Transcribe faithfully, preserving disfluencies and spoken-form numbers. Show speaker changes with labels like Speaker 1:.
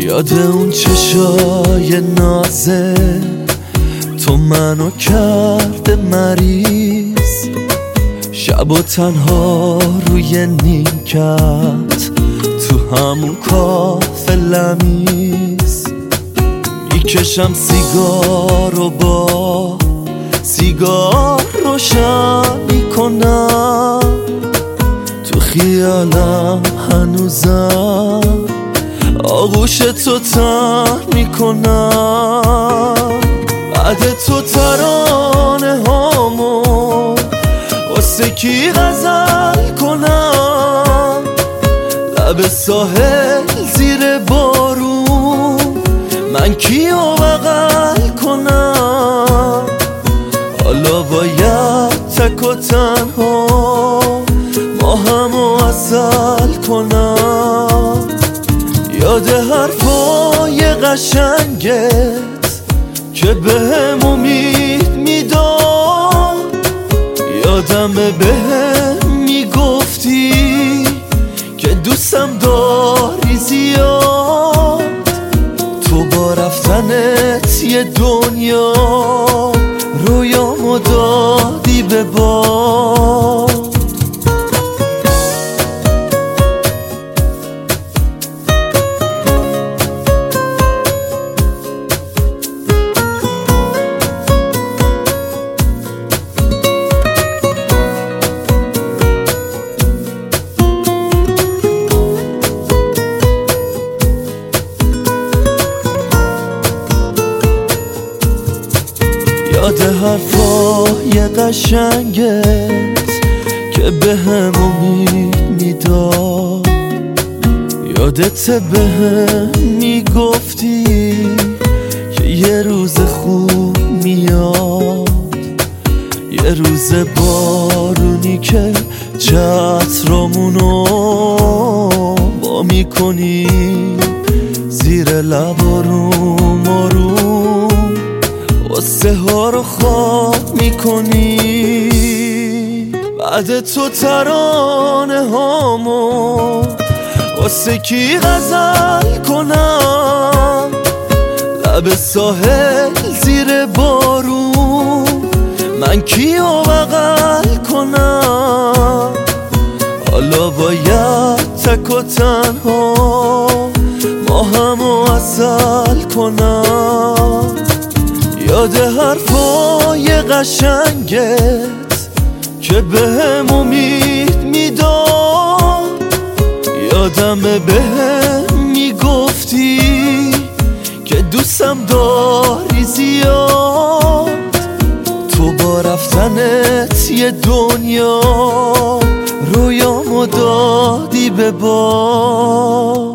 Speaker 1: یاد اون چشای نازه تو منو کرده مریض، شب و تنها روی نیمکت تو همون کافه لمیز، میکشم سیگار و با سیگار روشن میکنم، تو خیالم هنوزم آغوش تو تن میکنم. بعد تو ترانه هامو واسه کی غزل کنم، لب ساحل زیر بارون من کیو بغل کنم. حالا باید تک و تنها ما همو عسل کنم. یاد حرفای قشنگت که بهم امید میداد، یادم بهم میگفتی که دوستم داری زیاد. تو با رفتنت یه دنیا رویامو دادی به باد. یاد حرفای قشنگت که بهم امید میداد، یادت بهم میگفتی که یه روز خوب میاد، یه روز بارونی که چترامونو با میکنی زیر لب آروم آروم قصه ها رو خواب میکنی. بعد تو ترانه هامو واسه کی غزل کنم، لب ساحل زیر بارون من کیو بغل کنم. حالا باید تک و تنها ما همو عسل کنم. یاد حرفای قشنگت که بهم امید میداد، یادم بهم میگفتی که دوستم داری زیاد. تو با رفتنت یه دنیا رویامو دادی به باد.